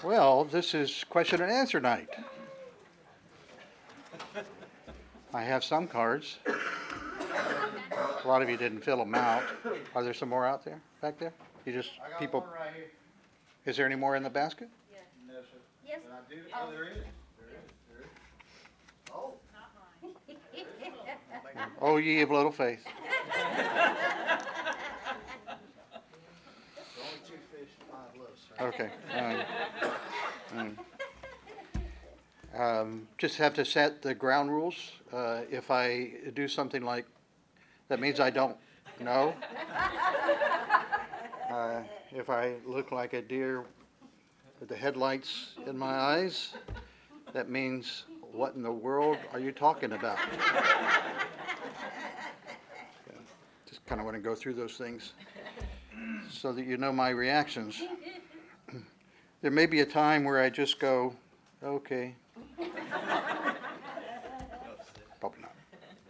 Well, this is question and answer night. I have some cards. A lot of you didn't fill them out. Are there some more out there, back there? You just, I got people, one right here. is there any more in the basket? No, sir. Yes. But I do, oh, there is. There is. Oh. Oh, ye of little faith. Only 2 fish, 5 loaves, sir. Okay. Just have to set the ground rules. If I do something like, that means I don't know. If I look like a deer with the headlights in my eyes, that means, what in the world are you talking about? Just kind of want to go through those things so that you know my reactions. There may be a time where I just go, okay. Probably not.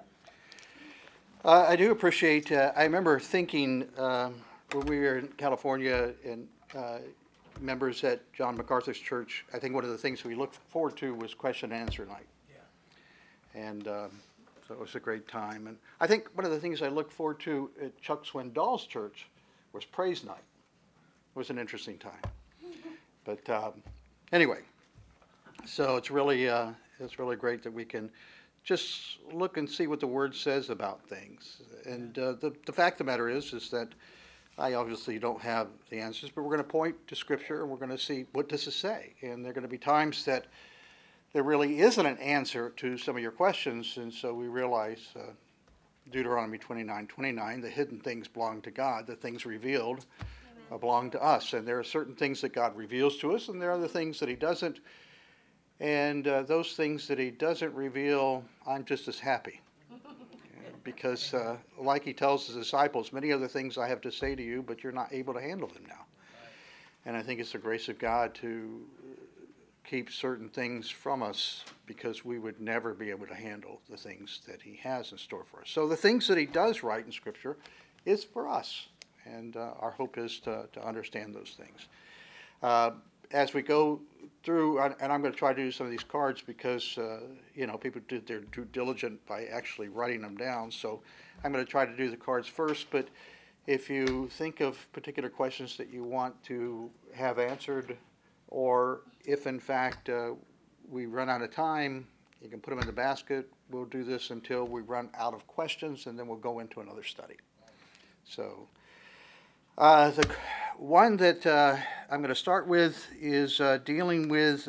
I do appreciate, I remember thinking when we were in California and members at John MacArthur's church, I think one of the things we looked forward to was question and answer night. Yeah. And so it was a great time. And I think one of the things I looked forward to at Chuck Swindoll's church was praise night. It was an interesting time. But anyway, so it's really great that we can just look and see what the Word says about things. And the fact of the matter is that I obviously don't have the answers, but we're going to point to Scripture and we're going to see what does it say. And there are going to be times that there really isn't an answer to some of your questions, and so we realize Deuteronomy 29:29, the hidden things belong to God, the things revealed belong to us. And there are certain things that God reveals to us, and there are other things that He doesn't. And those things that He doesn't reveal, I'm just as happy. Because like He tells His disciples, many other things I have to say to you, but you're not able to handle them now. And I think it's the grace of God to keep certain things from us because we would never be able to handle the things that He has in store for us. So the things that He does write in Scripture is for us. And our hope is to understand those things. As we go through, and I'm going to try to do some of these cards because, people did their due diligence by actually writing them down. So I'm going to try to do the cards first. But if you think of particular questions that you want to have answered, or if in fact we run out of time, you can put them in the basket. We'll do this until we run out of questions, and then we'll go into another study. So the one that I'm going to start with is dealing with,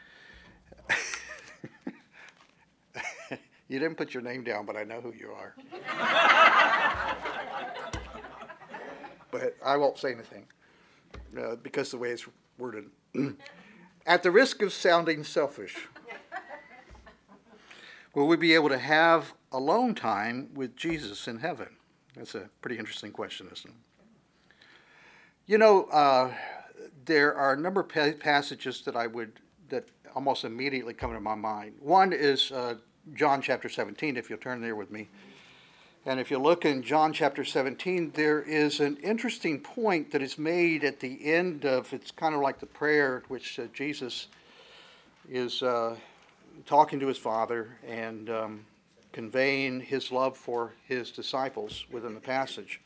you didn't put your name down, but I know who you are. But I won't say anything because of the way it's worded. At the risk of sounding selfish, will we be able to have alone time with Jesus in heaven? That's a pretty interesting question, isn't it? There are a number of passages that almost immediately come to my mind. One is John chapter 17, if you'll turn there with me. And if you look in John chapter 17, there is an interesting point that is made at the end of, it's kind of like the prayer which Jesus is talking to His Father and conveying His love for His disciples within the passage.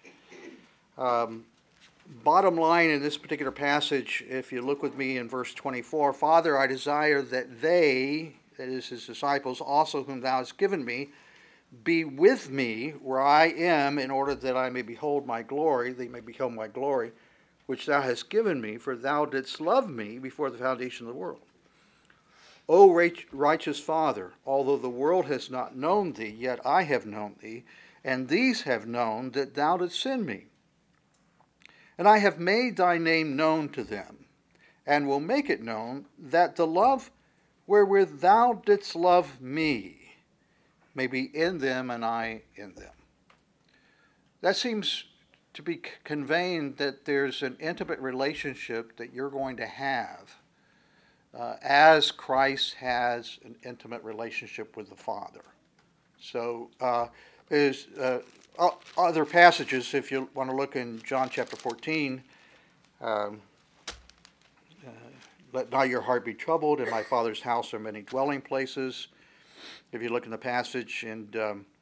Bottom line in this particular passage, if you look with me in verse 24, Father, I desire that they, that is His disciples, also whom Thou hast given me, be with me where I am, in order that I may behold my glory, they may behold my glory, which Thou hast given me, for Thou didst love me before the foundation of the world. O righteous Father, although the world has not known Thee, yet I have known Thee, and these have known that Thou didst send me. And I have made Thy name known to them, and will make it known, that the love wherewith Thou didst love me may be in them and I in them. That seems to be conveying that there's an intimate relationship that you're going to have as Christ has an intimate relationship with the Father. So there's other passages, if you want to look in John chapter 14, let not your heart be troubled. In my Father's house are many dwelling places. If you look in the passage, and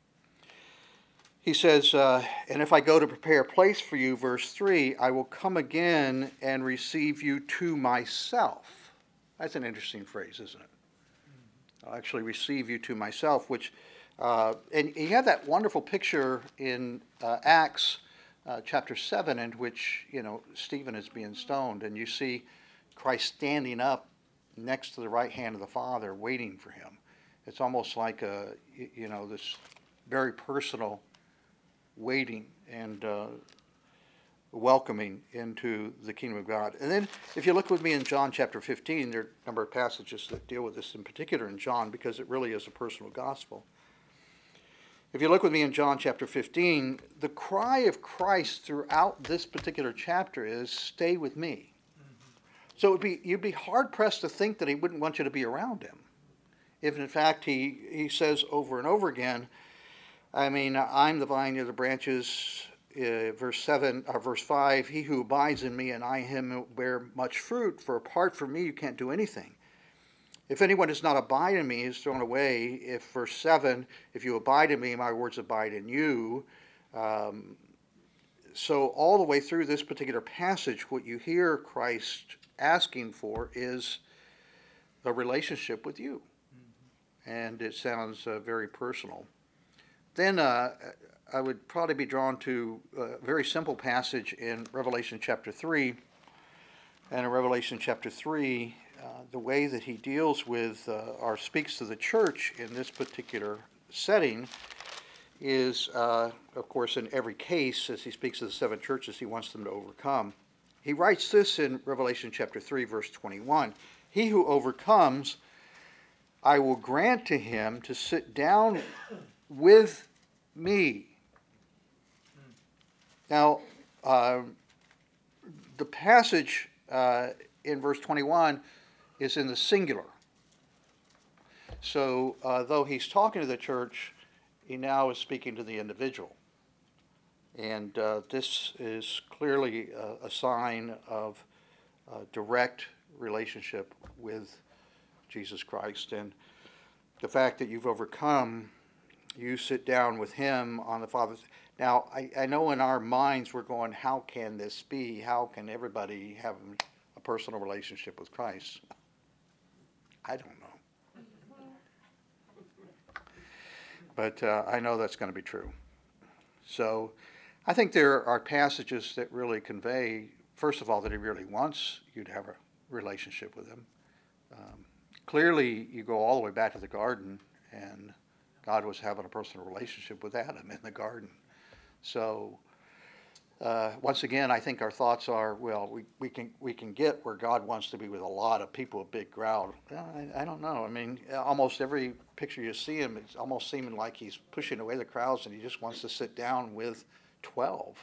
he says, and if I go to prepare a place for you, verse 3, I will come again and receive you to myself. That's an interesting phrase, isn't it? I'll actually receive you to myself, which, and you have that wonderful picture in Acts chapter 7, in which, Stephen is being stoned, and you see Christ standing up next to the right hand of the Father, waiting for him. It's almost like this very personal waiting and welcoming into the kingdom of God. And then if you look with me in John chapter 15, there are a number of passages that deal with this in particular in John, because it really is a personal gospel. If you look with me in John chapter 15, the cry of Christ throughout this particular chapter is, stay with me. So you'd be hard-pressed to think that he wouldn't want you to be around him. If in fact he says over and over again, I'm the vine, you're the branches. Verse 5, he who abides in me and I in him will bear much fruit, for apart from me you can't do anything. If anyone does not abide in me, he is thrown away. If verse 7, if you abide in me, my words abide in you. So all the way through this particular passage, what you hear Christ asking for is a relationship with you. And it sounds very personal. Then I would probably be drawn to a very simple passage in Revelation chapter 3. And in Revelation chapter 3, the way that he deals with or speaks to the church in this particular setting is, of course, in every case, as he speaks to the seven churches, he wants them to overcome. He writes this in Revelation chapter 3, verse 21. He who overcomes, I will grant to him to sit down with me. Now, the passage in verse 21 is in the singular. So, though he's talking to the church, he now is speaking to the individual. And this is clearly a sign of a direct relationship with Jesus Christ. And the fact that you've overcome, you sit down with him on the Father's. Now, I know in our minds we're going, how can this be? How can everybody have a personal relationship with Christ? I don't know. But I know that's going to be true. So I think there are passages that really convey, first of all, that he really wants you to have a relationship with him. Clearly, you go all the way back to the garden, and God was having a personal relationship with Adam in the garden. So, once again, I think our thoughts are, well, we can get where God wants to be with a lot of people, a big crowd. I don't know. Almost every picture you see him, it's almost seeming like he's pushing away the crowds and he just wants to sit down with 12.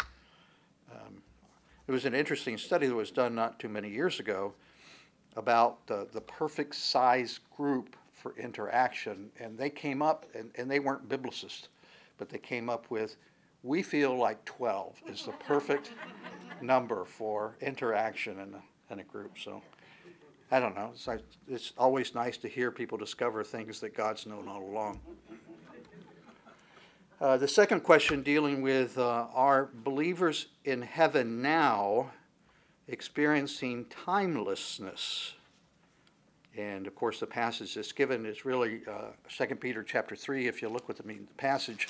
It was an interesting study that was done not too many years ago about the perfect size group for interaction, and they came up, and they weren't biblicists, but they came up with, we feel like 12 is the perfect number for interaction in a group. So I don't know. It's always nice to hear people discover things that God's known all along. The second question, dealing with are believers in heaven now experiencing timelessness? And of course, the passage that's given is really 2 Peter chapter 3. If you look with me in the passage,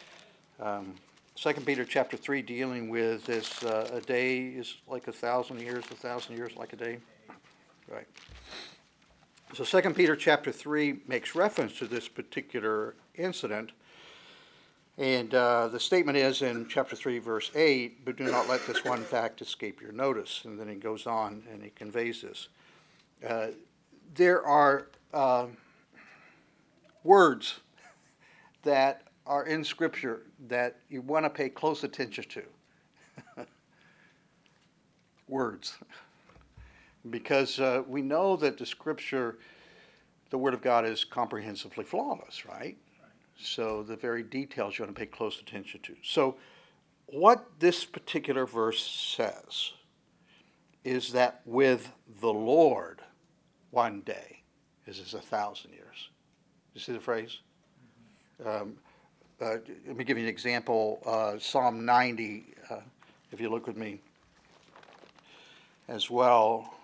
2 Peter chapter 3, dealing with this, a day is like 1,000 years, 1,000 years like a day. Right. So 2 Peter chapter 3 makes reference to this particular incident. And the statement is in chapter 3, verse 8, but do not let this one fact escape your notice. And then he goes on and he conveys this. There are words that are in Scripture that you want to pay close attention to. Words. Because we know that the Scripture, the Word of God, is comprehensively flawless, right? So the very details you want to pay close attention to. So what this particular verse says is that with the Lord, one day is as 1,000 years. You see the phrase? Let me give you an example. Psalm 90, if you look with me as well.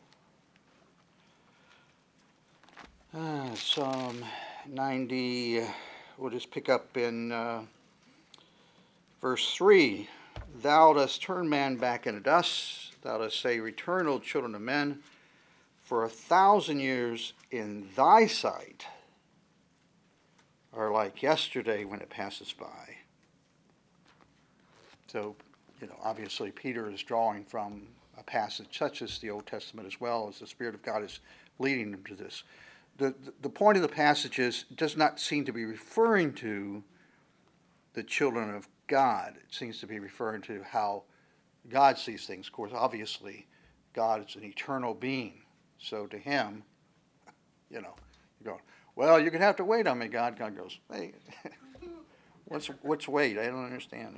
Psalm 90, we'll just pick up in verse 3. Thou dost turn man back into dust. Thou dost say, Return, O children of men, for 1,000 years in thy sight are like yesterday when it passes by. So, obviously Peter is drawing from a passage such as the Old Testament as well, as the Spirit of God is leading him to this. The point of the passage does not seem to be referring to the children of God. It seems to be referring to how God sees things. Of course, obviously, God is an eternal being. So to him, you're going, well, you're going to have to wait on me, God. God goes, hey, what's wait? I don't understand,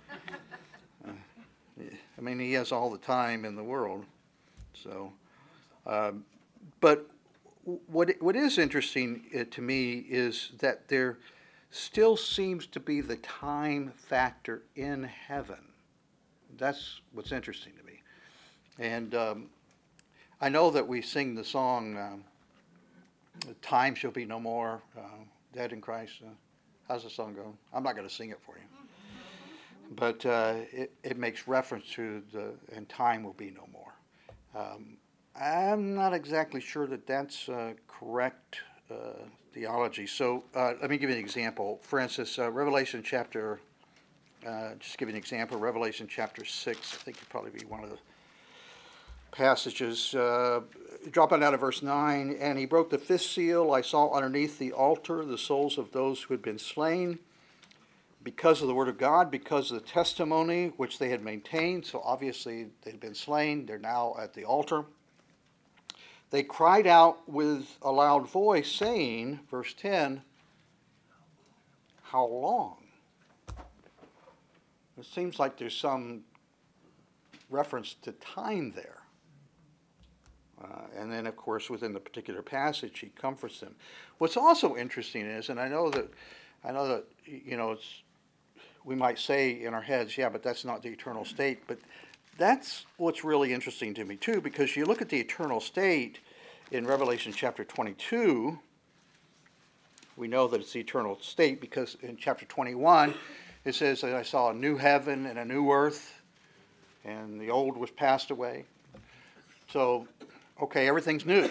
I mean, he has all the time in the world. So, but what is interesting to me is that there still seems to be the time factor in heaven. That's what's interesting to me. And I know that we sing the song, Time Shall Be No More, Dead in Christ. How's the song go? I'm not going to sing it for you. But it makes reference to and time will be no more. I'm not exactly sure that that's correct theology. So let me give you an example. For instance, Revelation chapter, just give you an example, Revelation chapter 6, I think would probably be one of the passages. Dropping out of verse 9, and he broke the fifth seal. I saw underneath the altar the souls of those who had been slain because of the word of God, because of the testimony which they had maintained. So obviously they'd been slain. They're now at the altar. They cried out with a loud voice, saying, verse 10, how long? It seems like there's some reference to time there. And then, of course, within the particular passage, he comforts them. What's also interesting is, and I know that we might say in our heads, yeah, but that's not the eternal state. But that's what's really interesting to me, too, because you look at the eternal state in Revelation chapter 22, we know that it's the eternal state because in chapter 21, it says that I saw a new heaven and a new earth, and the old was passed away. So, okay, everything's new.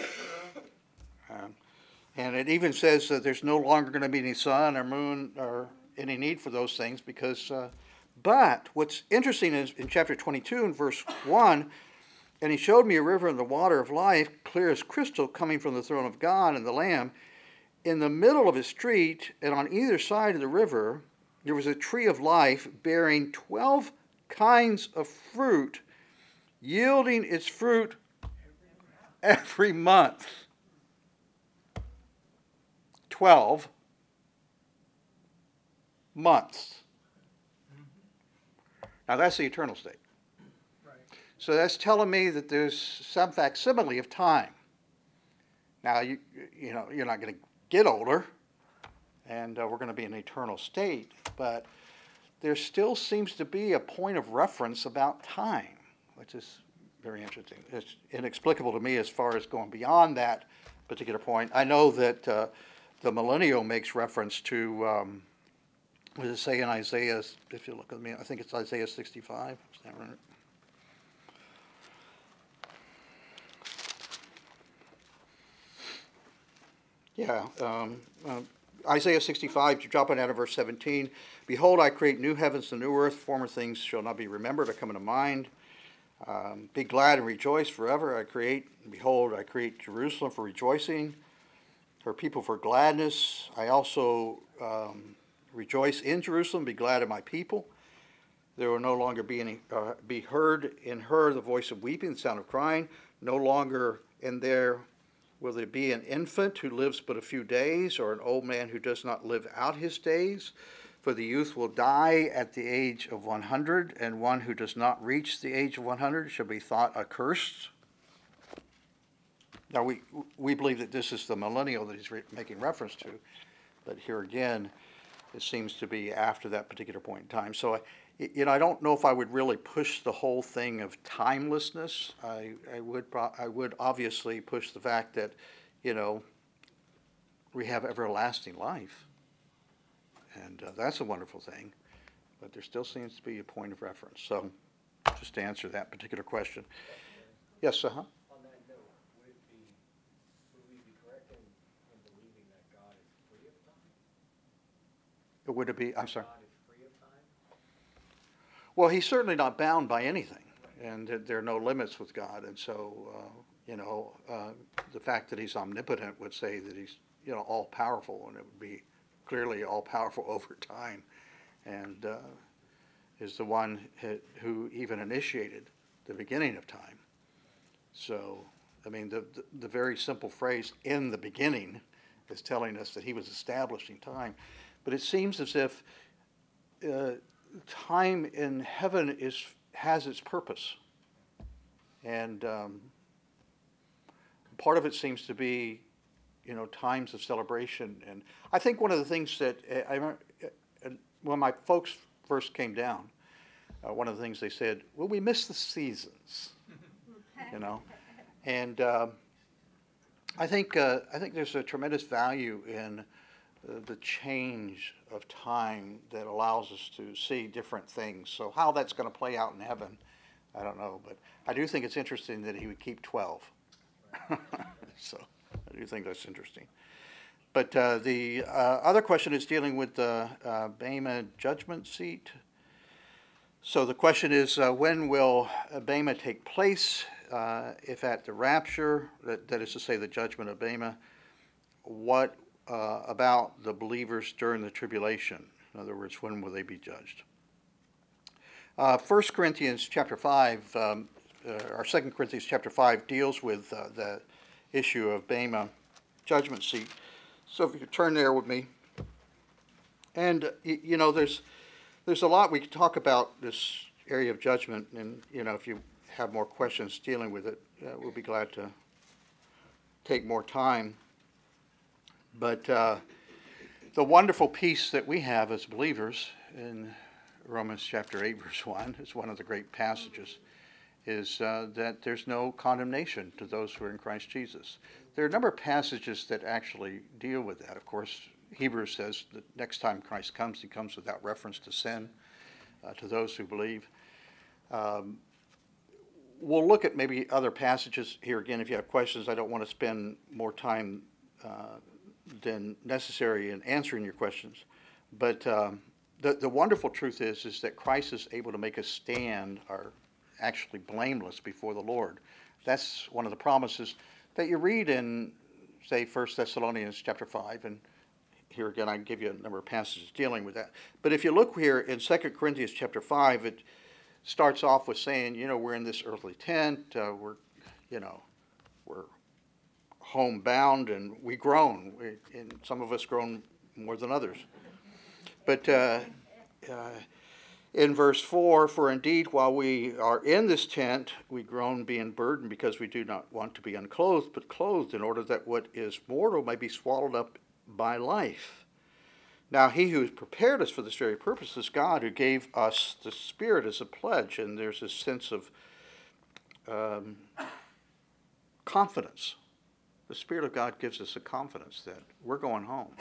And it even says that there's no longer going to be any sun or moon or any need for those things because, but what's interesting is in chapter 22 and verse 1, and he showed me a river in the water of life, clear as crystal, coming from the throne of God and the Lamb. In the middle of his street and on either side of the river, there was a tree of life bearing 12 kinds of fruit, yielding its fruit every month. 12 months. Now that's the eternal state. Right. So that's telling me that there's some facsimile of time. Now you're not going to get older, and we're going to be in an eternal state, but there still seems to be a point of reference about time, which is very interesting. It's inexplicable to me as far as going beyond that particular point. I know that the millennial makes reference to, what does it say in Isaiah, if you look at me, I think it's Isaiah 65. Is that right? Yeah, Isaiah 65, dropping out of verse 17. Behold, I create new heavens and new earth. Former things shall not be remembered or come into mind. Be glad and rejoice forever. Behold, I create Jerusalem for rejoicing, her people for gladness. I also rejoice in Jerusalem, be glad in my people. There will no longer be heard in her the voice of weeping, the sound of crying. No longer in there will there be an infant who lives but a few days, or an old man who does not live out his days. For the youth will die at the age of 100, and one who does not reach the age of 100 shall be thought accursed. Now, we believe that this is the millennial that he's making reference to, but here again, it seems to be after that particular point in time. So, I don't know if I would really push the whole thing of timelessness. I would obviously push the fact that, we have everlasting life. And that's a wonderful thing, but there still seems to be a point of reference. So, just to answer that particular question. Yes, On that note, would we be correct in believing that God is free of time? Would it be, I'm sorry? God is free of time? Well, he's certainly not bound by anything, and there are no limits with God. And so, the fact that he's omnipotent would say that he's, all powerful, and it would be clearly all powerful over time, and is the one who even initiated the beginning of time. So, the very simple phrase, in the beginning, is telling us that he was establishing time. But it seems as if time in heaven has its purpose. And part of it seems to be, times of celebration. And I think one of the things that I remember, when my folks first came down, one of the things they said, well, we miss the seasons, And I think there's a tremendous value in the change of time that allows us to see different things. So how that's going to play out in heaven, I don't know. But I do think it's interesting that he would keep 12. So I do think that's interesting. But the other question is dealing with the Bema judgment seat. So the question is, when will Bema take place? If at the rapture, that is to say the judgment of Bema, what about the believers during the tribulation? In other words, when will they be judged? 1 Corinthians chapter 5, or 2 Corinthians chapter 5 deals with the issue of Bema judgment seat. So if you could turn there with me. And, there's a lot we could talk about this area of judgment. And, if you have more questions dealing with it, we'll be glad to take more time. But the wonderful peace that we have as believers in Romans chapter 8, verse 1, is one of the great passages, is that there's no condemnation to those who are in Christ Jesus. There are a number of passages that actually deal with that. Of course, Hebrews says that next time Christ comes, he comes without reference to sin, to those who believe. We'll look at maybe other passages here again. If you have questions, I don't want to spend more time than necessary in answering your questions. But the wonderful truth is that Christ is able to make us stand, or actually blameless before the Lord. That's one of the promises that you read in, say, 1 Thessalonians chapter 5, and here again I can give you a number of passages dealing with that. But if you look here in 2 Corinthians chapter 5, it starts off with saying, we're in this earthly tent, we're homebound, and we groan. And some of us groan more than others. But in verse 4, for indeed, while we are in this tent, we groan being burdened, because we do not want to be unclothed, but clothed, in order that what is mortal may be swallowed up by life. Now he who has prepared us for this very purpose is God, who gave us the Spirit as a pledge. And there's a sense of confidence. The Spirit of God gives us a confidence that we're going home.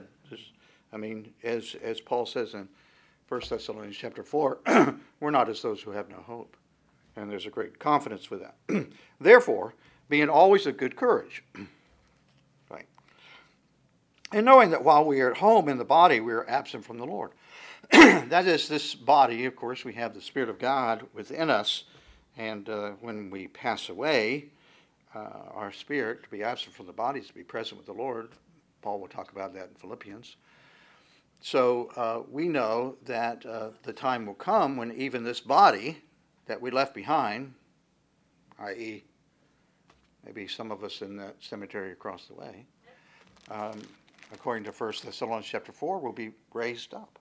As Paul says in 1 Thessalonians chapter 4, we're not as those who have no hope. And there's a great confidence with that. Therefore, being always of good courage. Right. And knowing that while we are at home in the body, we are absent from the Lord. That is, this body, of course, we have the Spirit of God within us. And when we pass away, our spirit, to be absent from the body, is to be present with the Lord. Paul will talk about that in Philippians. So we know that the time will come when even this body that we left behind, i.e., maybe some of us in that cemetery across the way, according to 1 Thessalonians chapter 4, will be raised up.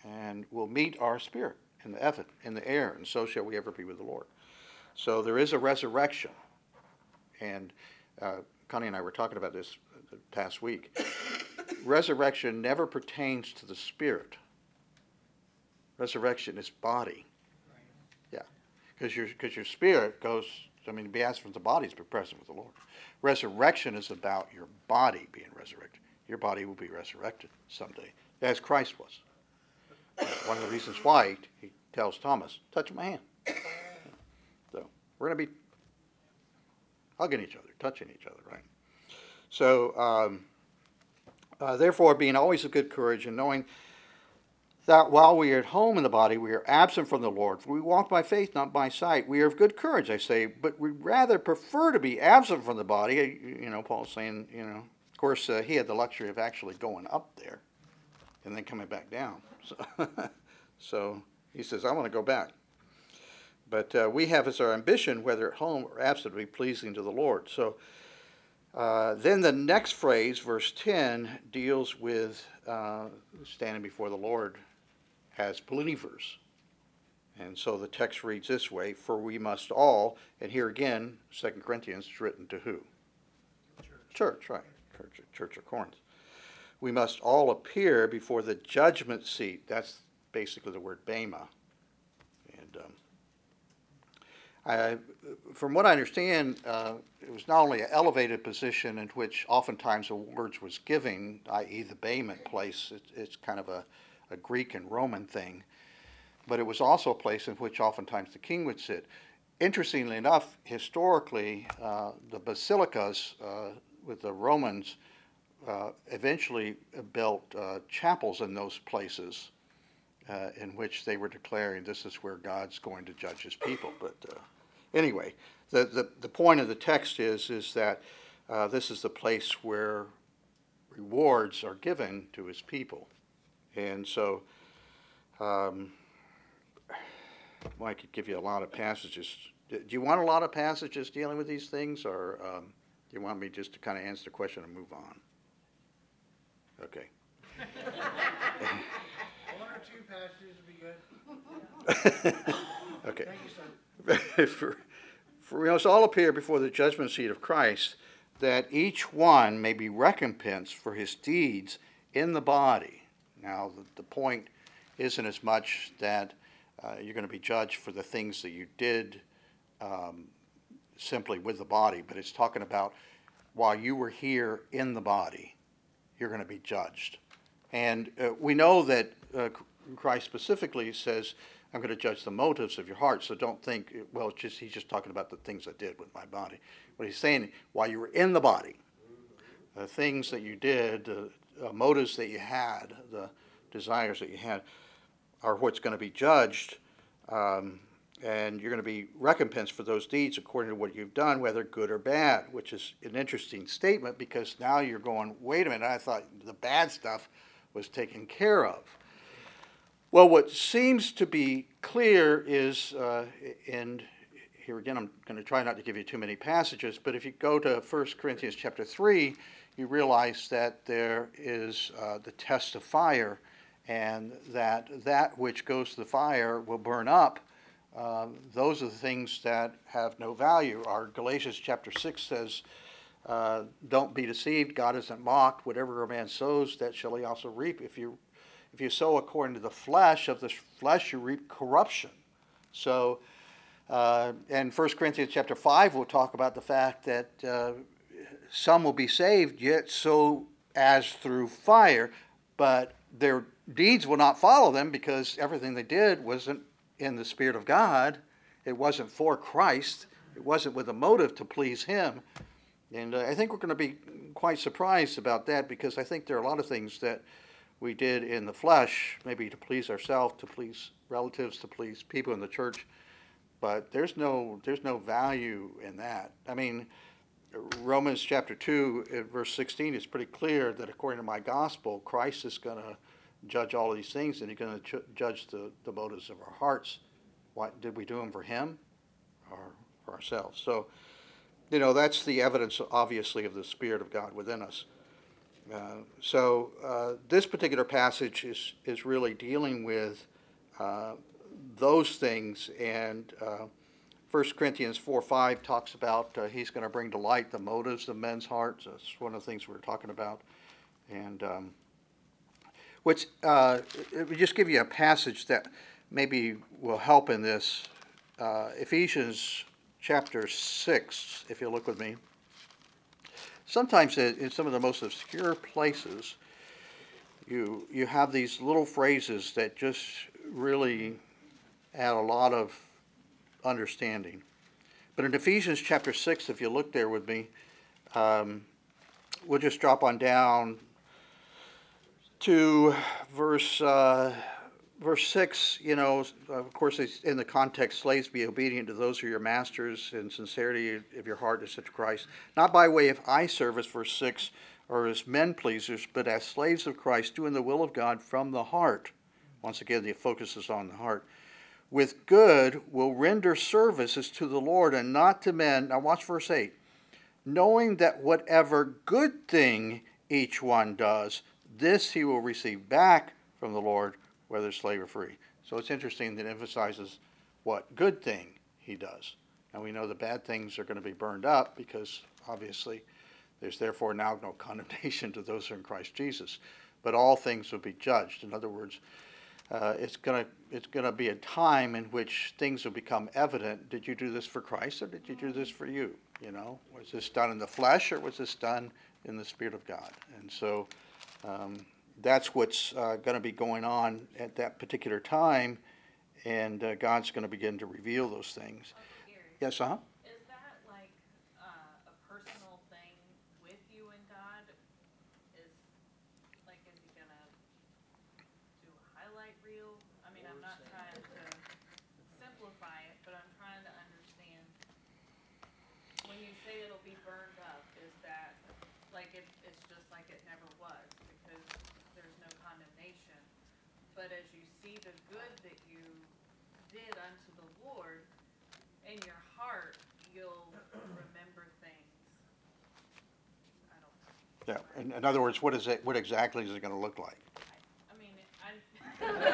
and will meet our spirit in the air, and so shall we ever be with the Lord. So there is a resurrection, and Connie and I were talking about this the past week. Resurrection never pertains to the spirit. Resurrection is body. Yeah, because your spirit goes. I mean, to be absent from the body is to be present with the Lord. Resurrection is about your body being resurrected. Your body will be resurrected someday, as Christ was. One of the reasons why he tells Thomas, touch my hand. So we're going to be hugging each other, touching each other, right? So, therefore, being always of good courage and knowing that while we are at home in the body, we are absent from the Lord. For we walk by faith, not by sight. We are of good courage, I say, but we rather prefer to be absent from the body. You know, Paul's saying, you know, of course, he had the luxury of actually going up there and then coming back down. So he says, I want to go back. But we have as our ambition, whether at home or absent, to be pleasing to the Lord. So then the next phrase, verse 10, deals with standing before the Lord as believers. And so the text reads this way, for we must all, and here again, 2 Corinthians is written to who? Church, right. Church of Corinth. We must all appear before the judgment seat. That's basically the word bema. And from what I understand, it was not only an elevated position in which oftentimes awards was giving, i.e. the bema place. It's kind of a Greek and Roman thing. But it was also a place in which oftentimes the king would sit. Interestingly enough, historically, the basilicas with the Romans eventually built chapels in those places in which they were declaring this is where God's going to judge his people. But anyway, the point of the text is that this is the place where rewards are given to his people. And so I could give you a lot of passages. Do you want a lot of passages dealing with these things, or do you want me just to kind of answer the question and move on? Okay. One or two passages would be good. Okay. Thank you, sir. For we must all appear before the judgment seat of Christ, that each one may be recompensed for his deeds in the body. Now, the point isn't as much that you're going to be judged for the things that you did simply with the body, but it's talking about while you were here in the body, you're going to be judged. And we know that Christ specifically says, I'm going to judge the motives of your heart, so don't think, well, he's just talking about the things I did with my body. What he's saying, while you were in the body, the things that you did, the motives that you had, the desires that you had, are what's going to be judged, and you're going to be recompensed for those deeds according to what you've done, whether good or bad, which is an interesting statement because now you're going, wait a minute, I thought the bad stuff was taken care of. Well, what seems to be clear is, and here again I'm going to try not to give you too many passages, but if you go to 1 Corinthians chapter 3, you realize that there is the test of fire, and that which goes to the fire will burn up. Those are the things that have no value. Our Galatians chapter 6 says, don't be deceived, God isn't mocked. Whatever a man sows, that shall he also reap. If you sow according to the flesh, of the flesh you reap corruption. So, and 1 Corinthians chapter 5 will talk about the fact that some will be saved, yet so as through fire, but their deeds will not follow them because everything they did wasn't in the Spirit of God. It wasn't for Christ. It wasn't with a motive to please Him. And I think we're going to be quite surprised about that because I think there are a lot of things that we did in the flesh, maybe to please ourselves, to please relatives, to please people in the church, but there's no value in that. I mean, Romans chapter 2, verse 16 is pretty clear that according to my gospel, Christ is going to judge all of these things, and He's going to judge the motives of our hearts. What did we do them for Him or for ourselves? So, that's the evidence, obviously, of the Spirit of God within us. This particular passage is really dealing with those things, and 1 Corinthians 4:5 talks about he's going to bring to light the motives of men's hearts. That's one of the things we're talking about. And it would just give you a passage that maybe will help in this. Ephesians chapter 6, if you look with me. Sometimes in some of the most obscure places, you have these little phrases that just really add a lot of understanding. But in Ephesians chapter 6, if you look there with me, we'll just drop on down to verse 6. Of course, it's in the context, slaves, be obedient to those who are your masters in sincerity of your heart as to Christ, not by way of eye service, verse 6, or as men pleasers, but as slaves of Christ, doing the will of God from the heart. Once again, the focus is on the heart. With good will render services to the Lord and not to men. Now watch verse 8. Knowing that whatever good thing each one does, this he will receive back from the Lord, whether slave or free. So it's interesting that it emphasizes what good thing he does. And we know the bad things are going to be burned up because obviously there's therefore now no condemnation to those who are in Christ Jesus. But all things will be judged. In other words, it's going to be a time in which things will become evident. Did you do this for Christ or did you do this for you? Was this done in the flesh or was this done in the Spirit of God? And so that's what's going to be going on at that particular time, and God's going to begin to reveal those things. Gary, Yes, is that like a personal thing with you and God? Is he gonna do a highlight reel? I mean, I'm not trying to simplify it, but I'm trying to understand. When you say it'll be burned up, is that like it's just like it never was because there's no condemnation? But as you see the good that you did unto the Lord, in your heart, you'll remember things. I don't know. Yeah. In other words, what exactly is it going to look like? I mean, I'm you're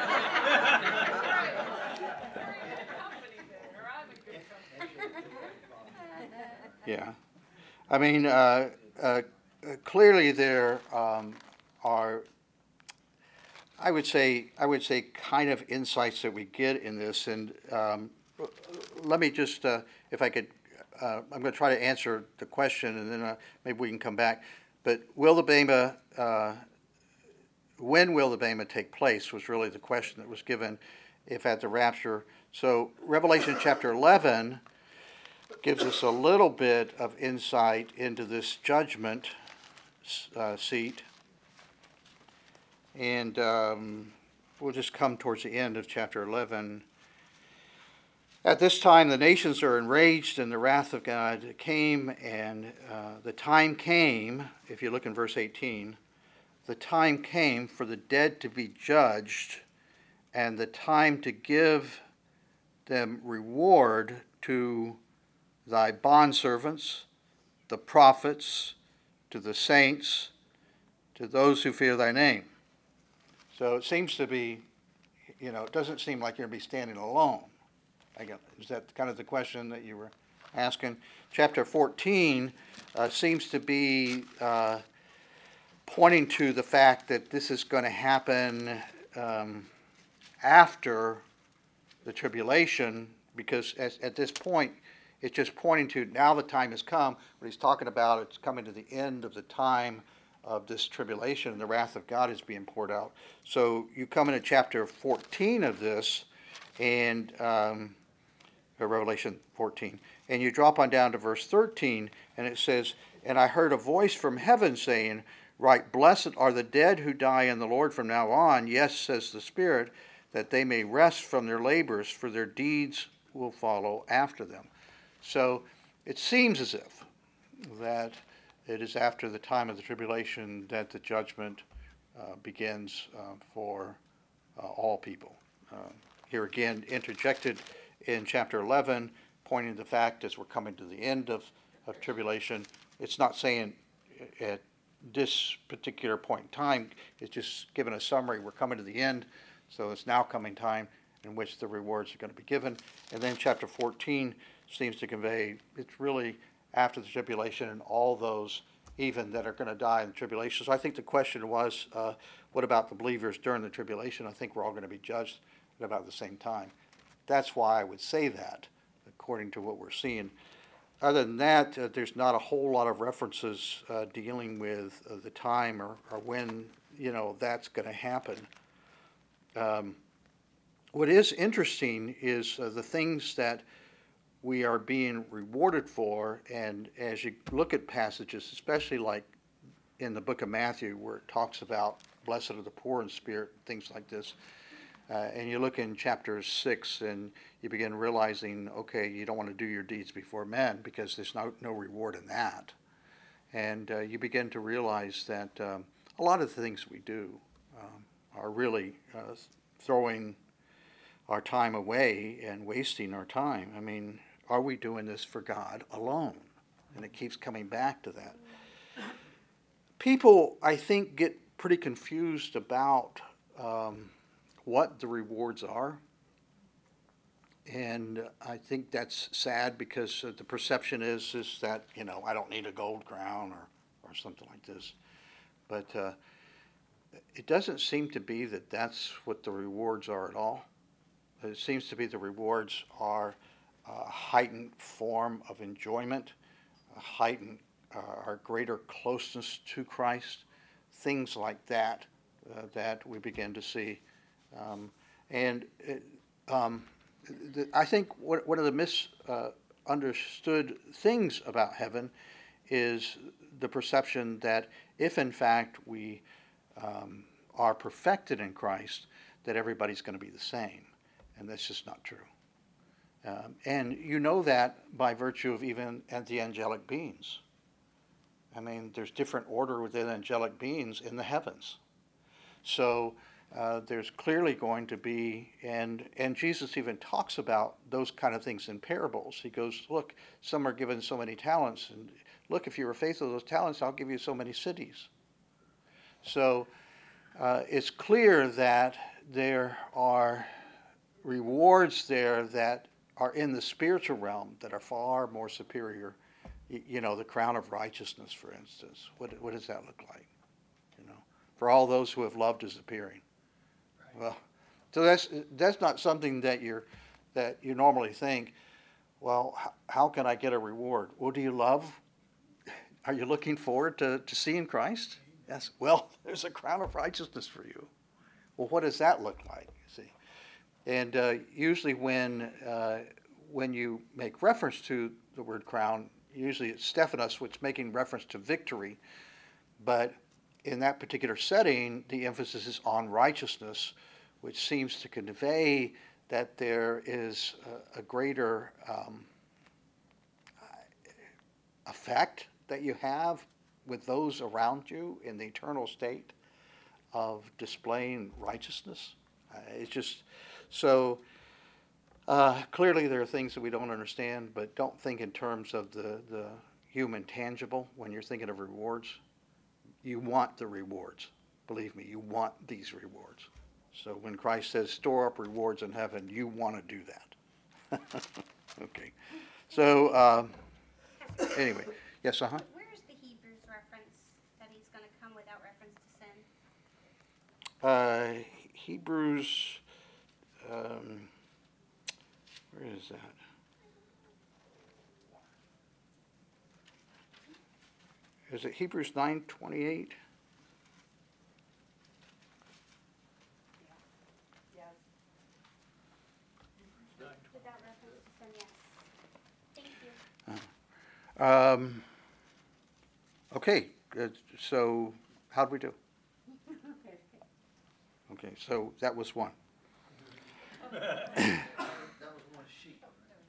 in good company then, or I'm in good company. Yeah. I mean, clearly there are, I would say, kind of insights that we get in this, and let me just, if I could, I'm going to try to answer the question, and then maybe we can come back. But when will the Bema take place was really the question that was given, if at the rapture. So Revelation chapter 11 gives us a little bit of insight into this judgment seat. And we'll just come towards the end of chapter 11. At this time, the nations are enraged, and the wrath of God came, and the time came, if you look in verse 18, the time came for the dead to be judged, and the time to give them reward to thy bondservants, the prophets, to the saints, to those who fear thy name. So it seems to be, it doesn't seem like you're going to be standing alone. Is that kind of the question that you were asking? Chapter 14 seems to be pointing to the fact that this is going to happen after the tribulation, because at this point, it's just pointing to now the time has come. What he's talking about, it's coming to the end of the time of this tribulation, and the wrath of God is being poured out. So you come into chapter 14 of this, and Revelation 14, and you drop on down to verse 13, and it says, "And I heard a voice from heaven saying, Right, blessed are the dead who die in the Lord from now on. Yes, says the Spirit, that they may rest from their labors, for their deeds will follow after them." So it seems as if that it is after the time of the tribulation that the judgment begins for all people. Here again, interjected in chapter 11, pointing to the fact as we're coming to the end of tribulation, it's not saying at this particular point in time is just giving a summary. We're coming to the end, so it's now coming time in which the rewards are going to be given. And then chapter 14 seems to convey it's really after the tribulation and all those even that are going to die in the tribulation. So I think the question was, what about the believers during the tribulation? I think we're all going to be judged at about the same time. That's why I would say that, according to what we're seeing. Other than that, there's not a whole lot of references dealing with the time or when, that's going to happen. What is interesting is the things that we are being rewarded for, and as you look at passages, especially like in the book of Matthew where it talks about blessed are the poor in spirit, things like this, and you look in chapter 6 and you begin realizing, okay, you don't want to do your deeds before men because there's no reward in that. And you begin to realize that a lot of the things we do are really throwing our time away and wasting our time. I mean, are we doing this for God alone? And it keeps coming back to that. People, I think, get pretty confused about what the rewards are. And I think that's sad because the perception is that, I don't need a gold crown or something like this. But it doesn't seem to be that that's what the rewards are at all. It seems to be the rewards are a heightened form of enjoyment, a heightened, our greater closeness to Christ, things like that that we begin to see. I think one of the misunderstood things about heaven is the perception that if in fact we are perfected in Christ, that everybody's going to be the same. And that's just not true. And you know that by virtue of even the angelic beings. I mean, there's different order within angelic beings in the heavens. So there's clearly going to be, and Jesus even talks about those kind of things in parables. He goes, look, some are given so many talents, and look, if you're faithful to those talents, I'll give you so many cities. So it's clear that there are rewards there that are in the spiritual realm that are far more superior. The crown of righteousness, for instance. What does that look like? For all those who have loved his appearing. Right. Well, so that's not something that you normally think. Well, how can I get a reward? Well, do you love? Are you looking forward to seeing Christ? Yes. Well, there's a crown of righteousness for you. Well, what does that look like? See, and usually when you make reference to the word crown, usually it's Stephanos, which is making reference to victory, but in that particular setting, the emphasis is on righteousness, which seems to convey that there is a greater effect that you have with those around you in the eternal state of displaying righteousness. It's just so clearly there are things that we don't understand, but don't think in terms of the human tangible when you're thinking of rewards. You want the rewards. Believe me, you want these rewards. So when Christ says, store up rewards in heaven, you want to do that. Okay. So anyway, yes, Where's the Hebrews reference that he's going to come without reference to sin? Hebrews, where is that? Is it Hebrews 9:28? Yes. Without reference to sin, yes. Thank you. Okay, good. So how'd we do? Okay, so that was one. That was one sheet.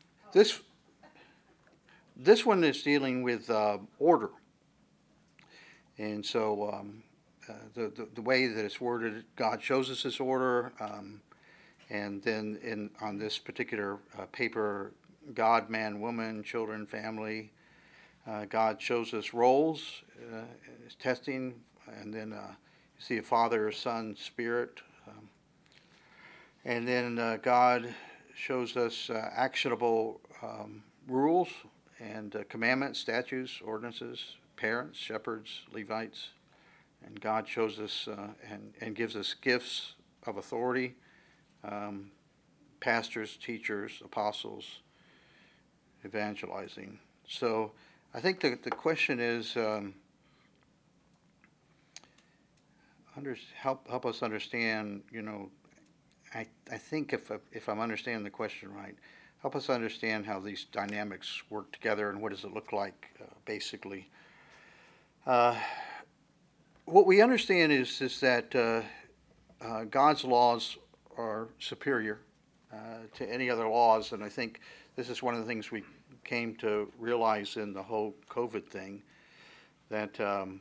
This one is dealing with order. And so the way that it's worded, God shows us His order, and then on this particular paper, God, man, woman, children, family, God shows us roles, testing, and then you see a Father, Son, Spirit. And then God shows us actionable rules and commandments, statutes, ordinances, parents, shepherds, Levites. And God shows us and gives us gifts of authority, pastors, teachers, apostles, evangelizing. So I think the question is help us understand, I think if I'm understanding the question right, help us understand how these dynamics work together and what does it look like basically. What we understand is that God's laws are superior to any other laws, and I think this is one of the things we came to realize in the whole COVID thing, that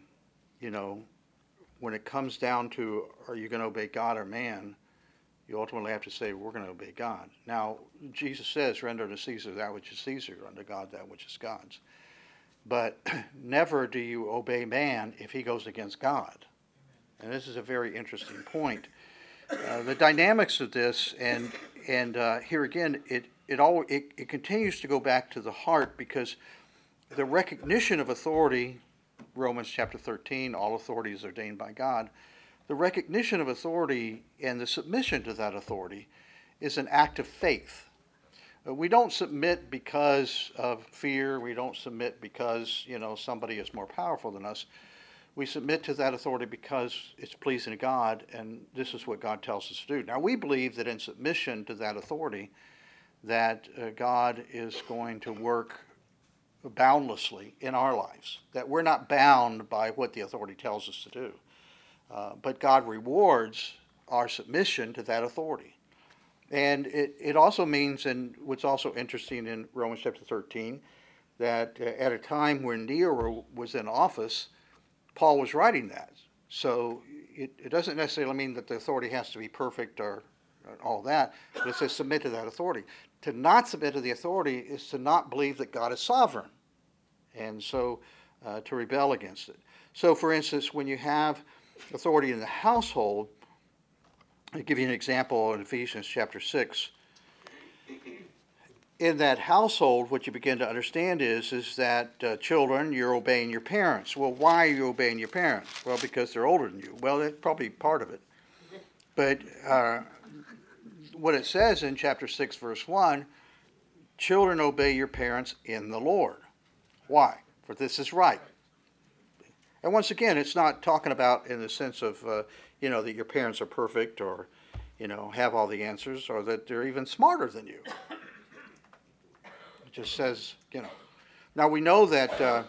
when it comes down to are you going to obey God or man, you ultimately have to say we're going to obey God. Now, Jesus says, render to Caesar that which is Caesar, unto God that which is God's. But never do you obey man if he goes against God. And this is a very interesting point. The dynamics of this, and here again, it continues to go back to the heart, because the recognition of authority, Romans chapter 13, all authority is ordained by God. The recognition of authority and the submission to that authority is an act of faith. We don't submit because of fear. We don't submit because, somebody is more powerful than us. We submit to that authority because it's pleasing to God, and this is what God tells us to do. Now, we believe that in submission to that authority, that God is going to work boundlessly in our lives, that we're not bound by what the authority tells us to do. But God rewards our submission to that authority. And it also means, and what's also interesting in Romans chapter 13, that at a time when Nero was in office, Paul was writing that. So it doesn't necessarily mean that the authority has to be perfect or all that, but it says submit to that authority. To not submit to the authority is to not believe that God is sovereign, and so to rebel against it. So, for instance, when you have authority in the household, I'll give you an example in Ephesians chapter 6. In that household, what you begin to understand is that children, you're obeying your parents. Well, why are you obeying your parents? Well, because they're older than you. Well, that's probably part of it. But what it says in chapter 6, verse 1, children obey your parents in the Lord. Why? For this is right. And once again, it's not talking about in the sense of, that your parents are perfect or, have all the answers or that they're even smarter than you. It just says, Now we know that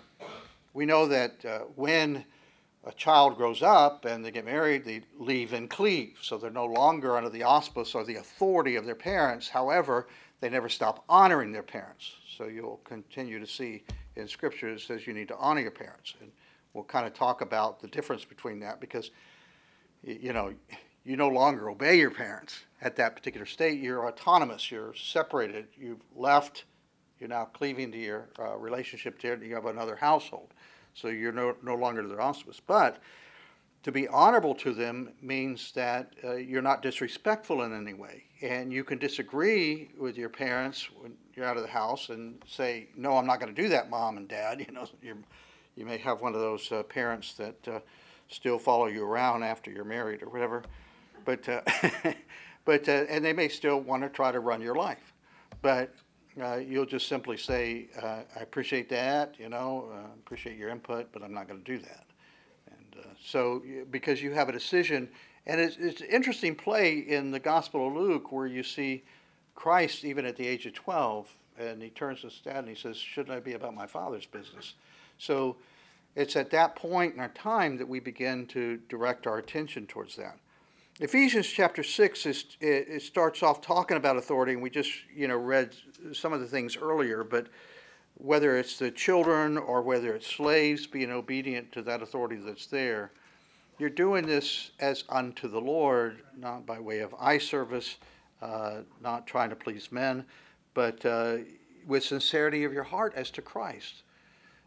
when a child grows up and they get married, they leave and cleave. So they're no longer under the auspice or the authority of their parents. However, they never stop honoring their parents. So you'll continue to see in Scripture it says you need to honor your parents. And we'll kind of talk about the difference between that, because, you no longer obey your parents at that particular state. You're autonomous. You're separated. You've left. You're now cleaving to your relationship there. You have another household. So you're no longer their auspice. But to be honorable to them means that you're not disrespectful in any way. And you can disagree with your parents when you're out of the house and say, no, I'm not going to do that, Mom and Dad. You may have one of those parents that still follow you around after you're married or whatever. But and they may still want to try to run your life. But you'll just simply say, I appreciate that, appreciate your input, but I'm not going to do that. And so because you have a decision, and it's an interesting play in the Gospel of Luke where you see Christ even at the age of 12, and he turns to his dad and he says, shouldn't I be about my Father's business? So it's at that point in our time that we begin to direct our attention towards that. Ephesians chapter 6, it starts off talking about authority, and we just read some of the things earlier, but whether it's the children or whether it's slaves being obedient to that authority that's there, you're doing this as unto the Lord, not by way of eye service, not trying to please men, but with sincerity of your heart as to Christ.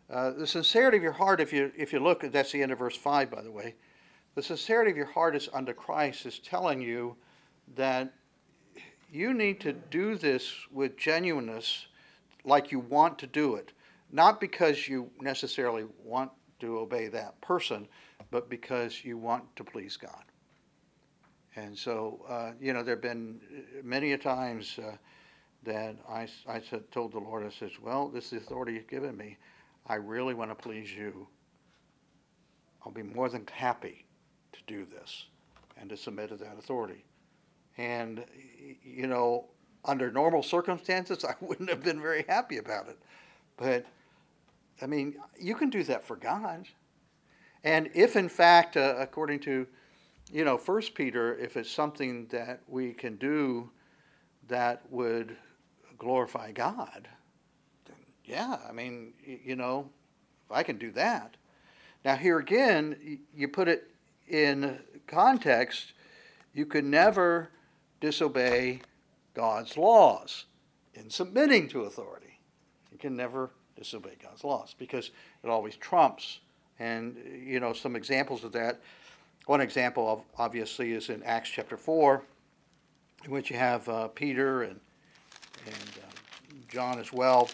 The sincerity of your heart, if you look, that's the end of verse 5, by the way. The sincerity of your heart is unto Christ is telling you that you need to do this with genuineness, like you want to do it. Not because you necessarily want to obey that person, but because you want to please God. And so, there have been many a times that I told the Lord, I says, well, this is the authority you've given me. I really want to please you. I'll be more than happy to do this and to submit to that authority. And, under normal circumstances, I wouldn't have been very happy about it. But, you can do that for God. And if, in fact, according to, 1 Peter, if it's something that we can do that would glorify God, then yeah, if I can do that. Now, here again, you put it in context, you could never disobey God's laws in submitting to authority. You can never disobey God's laws because it always trumps. And, some examples of that. One example, obviously, is in Acts chapter 4, in which you have Peter and John as well.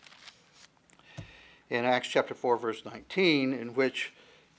In Acts chapter 4, verse 19, in which,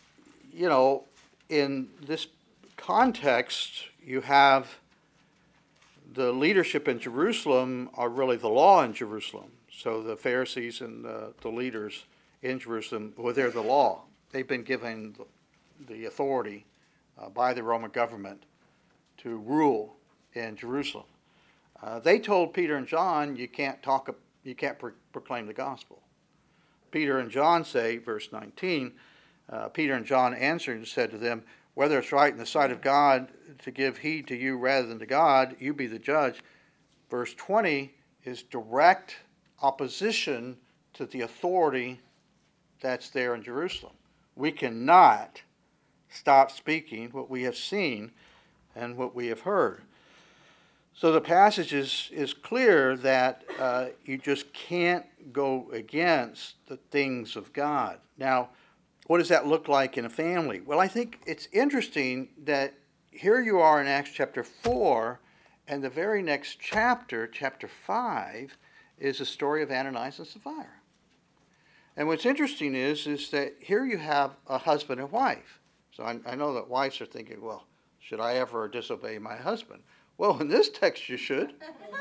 in this context, you have the leadership in Jerusalem are really the law in Jerusalem. So the Pharisees and the leaders in Jerusalem, well, they're the law. They've been given the authority by the Roman government to rule in Jerusalem. They told Peter and John, you can't proclaim the gospel. Peter and John say, verse 19, Peter and John answered and said to them, whether it's right in the sight of God to give heed to you rather than to God, you be the judge. Verse 20 is direct opposition to the authority that's there in Jerusalem. We cannot stop speaking what we have seen and what we have heard. So the passage is clear that you just can't go against the things of God. Now, what does that look like in a family? Well, I think it's interesting that here you are in Acts chapter 4, and the very next chapter, chapter 5, is the story of Ananias and Sapphira. And what's interesting is that here you have a husband and wife. So I know that wives are thinking, well, should I ever disobey my husband? Well, in this text you should.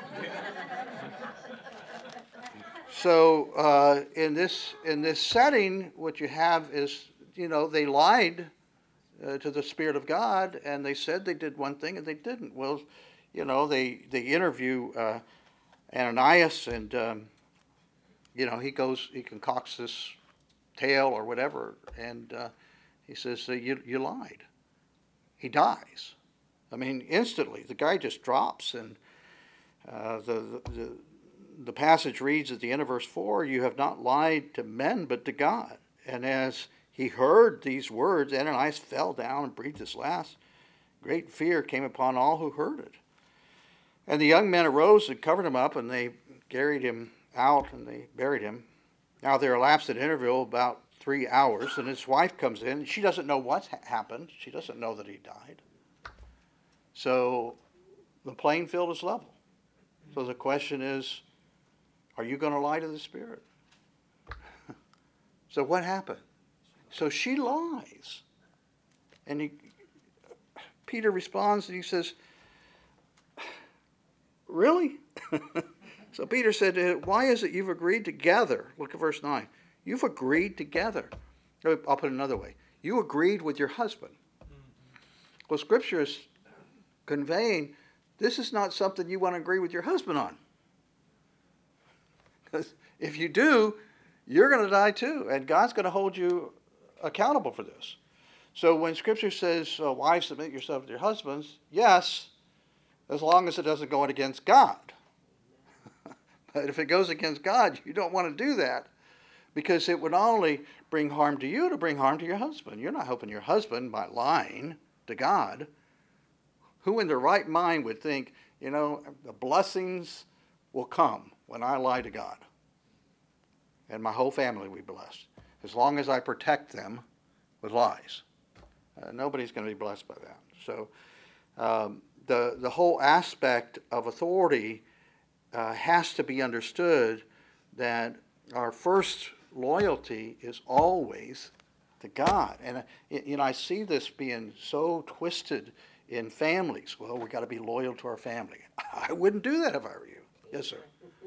So in this setting, what you have is, they lied to the Spirit of God, and they said they did one thing and they didn't. Well, they interview Ananias, and he concocts this tale or whatever, and he says, you lied. He dies. Instantly, the guy just drops, and the passage reads at the end of verse 4, you have not lied to men, but to God. And as he heard these words, Ananias fell down and breathed his last. Great fear came upon all who heard it. And the young men arose and covered him up, and they carried him out, and they buried him. Now there elapsed an interval about 3 hours, and his wife comes in. She doesn't know what's happened. She doesn't know that he died. So the playing field is level. So the question is, are you going to lie to the Spirit? So what happened? So she lies. And Peter responds and he says, really? So Peter said to him, why is it you've agreed together? Look at verse 9. You've agreed together. I'll put it another way. You agreed with your husband. Well, Scripture is conveying this is not something you want to agree with your husband on. Because if you do, you're going to die too, and God's going to hold you accountable for this. So when Scripture says, wives, submit yourself to your husbands, yes, as long as it doesn't go against God. But if it goes against God, you don't want to do that, because it would not only bring harm to you, to bring harm to your husband. You're not helping your husband by lying to God. Who in their right mind would think, the blessings will come when I lie to God, and my whole family will be blessed? as long as I protect them with lies. Nobody's going to be blessed by that. So the whole aspect of authority has to be understood, that our first loyalty is always to God. And I see this being so twisted in families. Well, we got to be loyal to our family. I wouldn't do that if I were you. Yes, sir.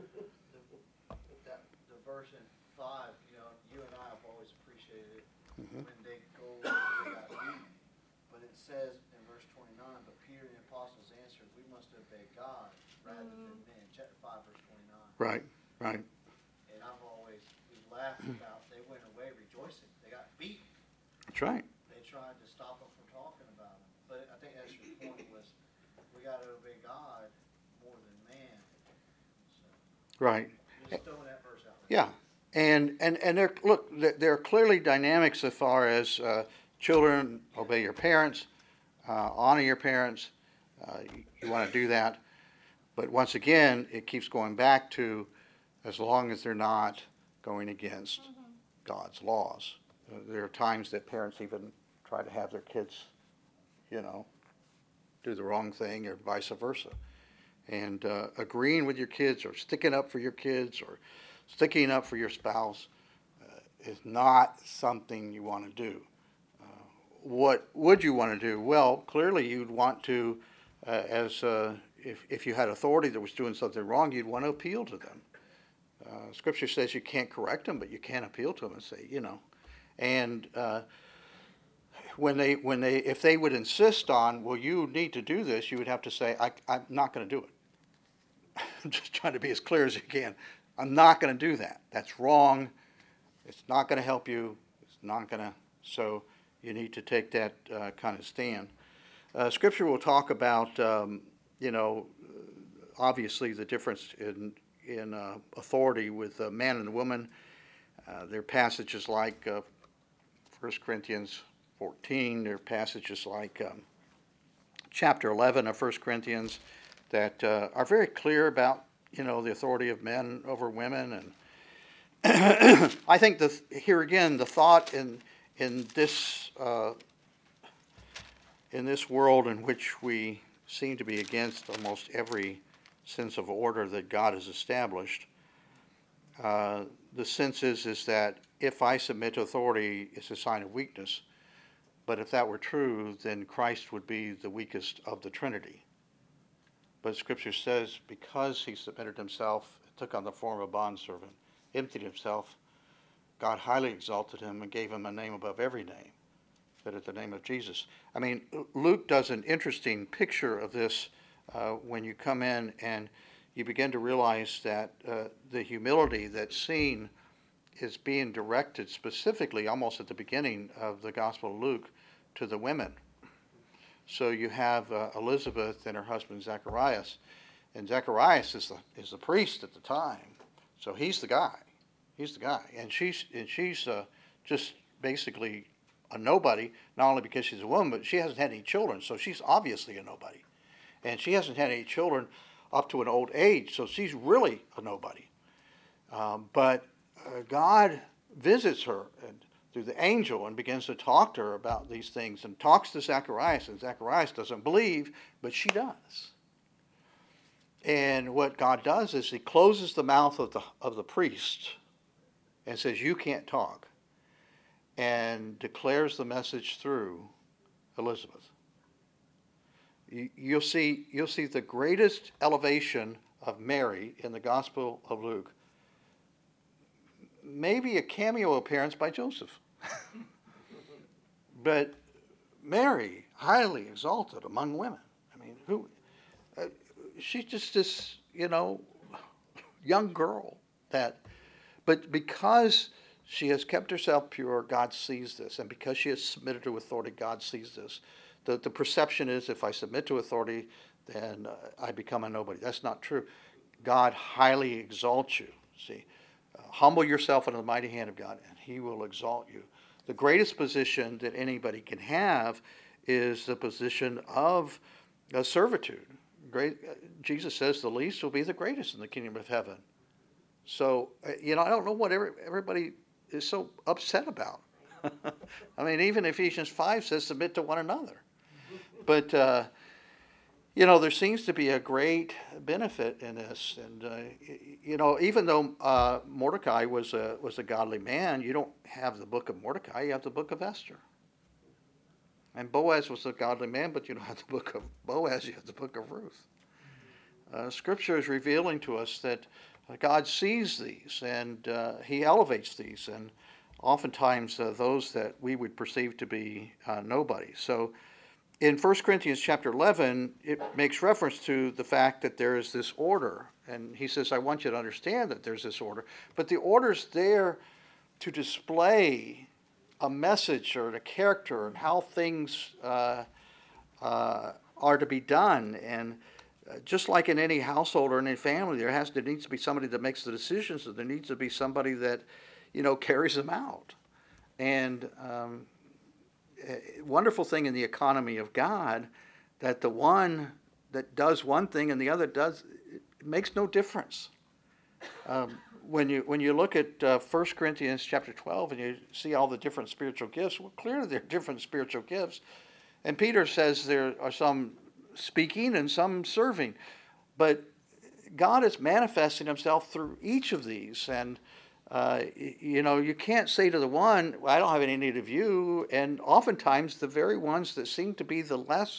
The verse in 5, you and I have always appreciated it Mhm. when they got beat. But it says in verse 29, but Peter and the apostles answered, we must obey God rather than men. Chapter 5, verse 29. Right, right. And we laughed about, they went away rejoicing. They got beat. That's right. They tried to stop them from talking about them. But I think that's your point, was we got to obey God more than man. So, Right. just throwing that verse out there. Yeah. And there are clearly dynamics as far as children obey your parents, honor your parents. You want to do that. But once again, it keeps going back to, as long as they're not going against God's laws. There are times that parents even try to have their kids, do the wrong thing, or vice versa. And agreeing with your kids, or sticking up for your kids, or sticking up for your spouse is not something you want to do. What would you want to do? Well, clearly you'd want to, if you had authority that was doing something wrong, you'd want to appeal to them. Scripture says you can't correct them, but you can appeal to them and say, And if they would insist on, well, you need to do this, you would have to say, I'm not going to do it. I'm just trying to be as clear as you can. I'm not going to do that. That's wrong. It's not going to help you. It's not going to. So you need to take that kind of stand. Scripture will talk about, obviously the difference in authority with the man and the woman. There are passages like 1 Corinthians 14. There are passages like chapter 11 of 1 Corinthians that are very clear about, the authority of men over women. And I think here again, the thought in this world in which we seem to be against almost every sense of order that God has established, the sense is that if I submit to authority, it's a sign of weakness. But if that were true, then Christ would be the weakest of the Trinity. But Scripture says, because he submitted himself, took on the form of a bondservant, emptied himself, God highly exalted him and gave him a name above every name, that at the name of Jesus. I mean, Luke does an interesting picture of this when you come in and you begin to realize that the humility that's seen is being directed specifically, almost at the beginning of the Gospel of Luke, to the women. So you have Elizabeth and her husband Zacharias, and Zacharias is the priest at the time, so he's the guy. He's the guy, and she's just basically a nobody, not only because she's a woman, but she hasn't had any children, so she's obviously a nobody, and she hasn't had any children up to an old age, so she's really a nobody. But God visits her through the angel and begins to talk to her about these things, and talks to Zacharias, and Zacharias doesn't believe, but she does. And what God does is he closes the mouth of the priest and says, you can't talk, and declares the message through Elizabeth. You'll see the greatest elevation of Mary in the Gospel of Luke. Maybe a cameo appearance by Joseph. But Mary, highly exalted among women. I mean, she's just this, young girl but because she has kept herself pure, God sees this. And because she has submitted to authority, God sees this. The perception is, if I submit to authority, then I become a nobody. That's not true. God highly exalts you. See, humble yourself under the mighty hand of God, and he will exalt you. The greatest position that anybody can have is the position of servitude. Jesus says the least will be the greatest in the kingdom of heaven. So, I don't know what everybody is so upset about. I mean, even Ephesians 5 says submit to one another. But, there seems to be a great benefit in this. And, even though Mordecai was a godly man, you don't have the book of Mordecai, you have the book of Esther. And Boaz was a godly man, but you don't have the book of Boaz, you have the book of Ruth. Scripture is revealing to us that God sees these and he elevates these, and oftentimes those that we would perceive to be nobodies. So in 1 Corinthians chapter 11, it makes reference to the fact that there is this order. And he says, I want you to understand that there's this order. But the order's there to display a message or a character and how things are to be done. And just like in any household or in any family, there needs to be somebody that makes the decisions, and there needs to be somebody that, carries them out. And wonderful thing in the economy of God, that the one that does one thing and the other does, it makes no difference. When you look at 1 Corinthians chapter 12 and you see all the different spiritual gifts, well, clearly there are different spiritual gifts. And Peter says there are some speaking and some serving. But God is manifesting himself through each of these. And, you can't say to the one, well, I don't have any need of you. And oftentimes the very ones that seem to be the less,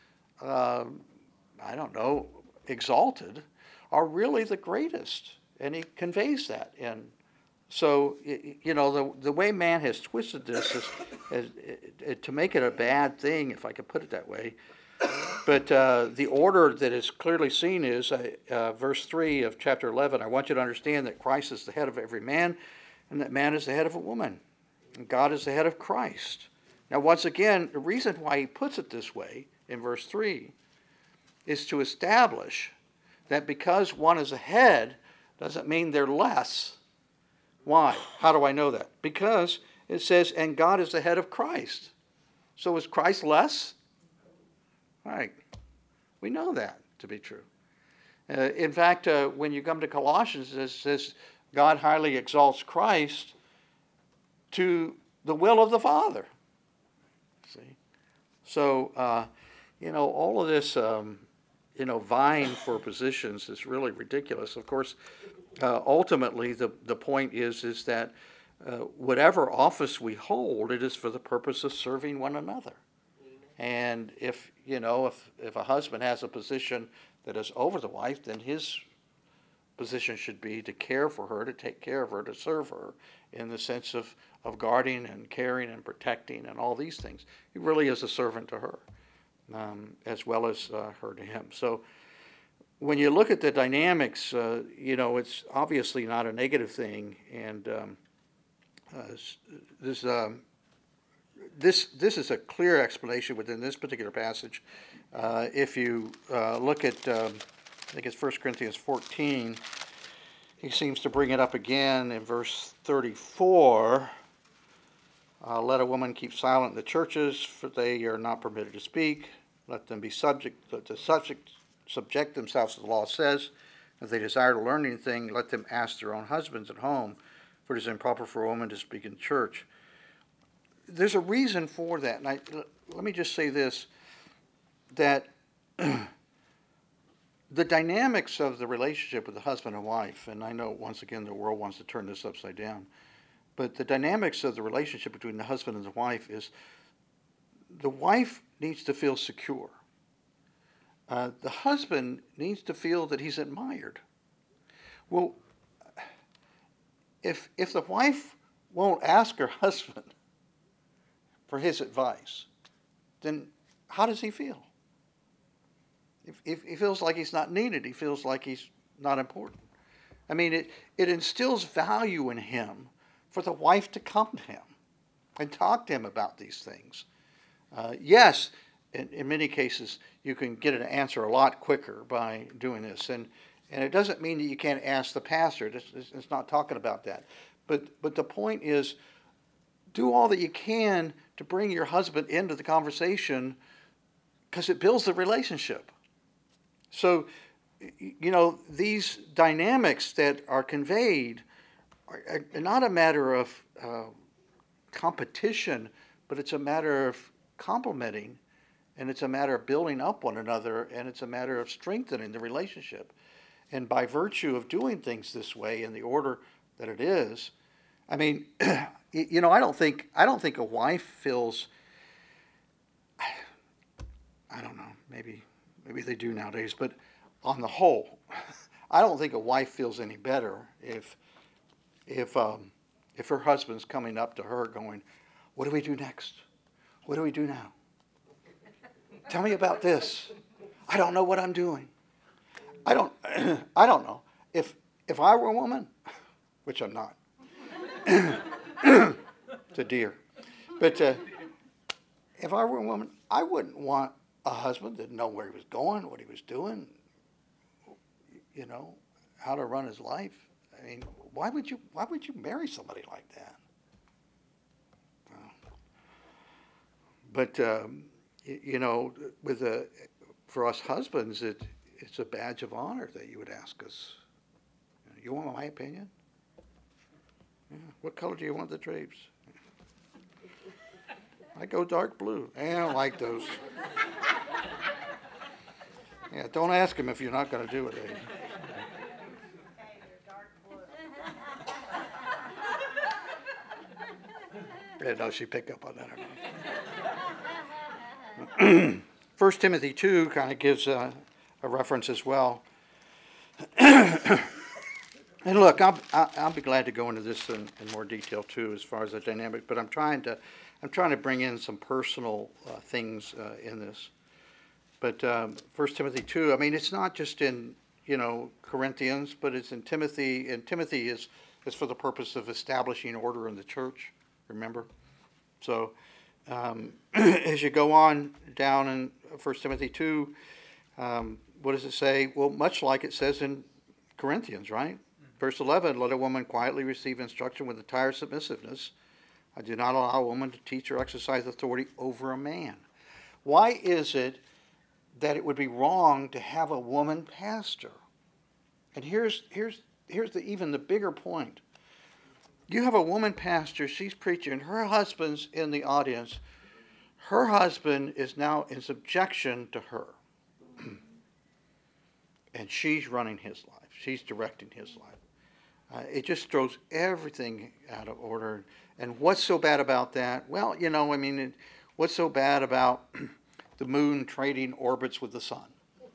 exalted are really the greatest. And he conveys that. And so, the way man has twisted this is to make it a bad thing, if I could put it that way. But the order that is clearly seen is verse 3 of chapter 11. I want you to understand that Christ is the head of every man, and that man is the head of a woman. And God is the head of Christ. Now, once again, the reason why he puts it this way in verse 3 is to establish that because one is a head doesn't mean they're less. Why? How do I know that? Because it says, and God is the head of Christ. So is Christ less? Right. We know that to be true. In fact, when you come to Colossians, it says God highly exalts Christ to the will of the Father. See? So, all of this, vying for positions is really ridiculous. Of course, ultimately, the point is that whatever office we hold, it is for the purpose of serving one another. And if a husband has a position that is over the wife, then his position should be to care for her, to take care of her, to serve her in the sense of guarding and caring and protecting and all these things. He really is a servant to her, as well as her to him. So when you look at the dynamics, it's obviously not a negative thing. And this is a clear explanation within this particular passage. If you look at, I think it's 1 Corinthians 14, he seems to bring it up again in verse 34. Let a woman keep silent in the churches, for they are not permitted to speak. Let them be subject themselves to the law says. If they desire to learn anything, let them ask their own husbands at home, for it is improper for a woman to speak in church. There's a reason for that. And let me just say this, that the dynamics of the relationship with the husband and wife, and I know once again the world wants to turn this upside down, but the dynamics of the relationship between the husband and the wife is the wife needs to feel secure. The husband needs to feel that he's admired. Well, if the wife won't ask her husband for his advice, then how does he feel? If he feels like he's not needed, he feels like he's not important. I mean, it instills value in him for the wife to come to him and talk to him about these things. Yes, in many cases, you can get an answer a lot quicker by doing this. And it doesn't mean that you can't ask the pastor. It's not talking about that. But the point is, do all that you can to bring your husband into the conversation, because it builds the relationship. So, these dynamics that are conveyed not a matter of competition, but it's a matter of complementing, and it's a matter of building up one another, and it's a matter of strengthening the relationship. And by virtue of doing things this way in the order that it is, I mean, you know, I don't think a wife feels, I don't know, maybe they do nowadays, but on the whole, I don't think a wife feels any better if her husband's coming up to her going, "What do we do next? What do we do now? Tell me about this. I don't know what I'm doing. I don't know. If I were a woman, which I'm not, it's a deer, but if I were a woman, I wouldn't want a husband that didn't know where he was going, what he was doing, you know, how to run his life. I mean, why would you marry somebody like that? But you know, for us husbands, it's a badge of honor that you would ask us. You want my opinion? Yeah. What color do you want the drapes? I go dark blue. I don't like those. Yeah, don't ask him if you're not going to do it. Eh? Yeah, no, she picked up on that or not. 1 Timothy 2 kind of gives a reference as well. And look, I'll be glad to go into this in more detail too, as far as the dynamic. But I'm trying to bring in some personal things in this. But 1 Timothy 2, I mean, it's not just in Corinthians, but it's in Timothy. And Timothy is for the purpose of establishing order in the church. Remember, so as you go on down in 1 Timothy 2, what does it say? Well, much like it says in Corinthians, right? Verse 11, let a woman quietly receive instruction with entire submissiveness. I do not allow a woman to teach or exercise authority over a man. Why is it that it would be wrong to have a woman pastor? And here's even the bigger point. You have a woman pastor, she's preaching, her husband's in the audience. Her husband is now in subjection to her. And she's running his life. She's directing his life. It just throws everything out of order. And what's so bad about that? Well, what's so bad about the moon trading orbits with the sun?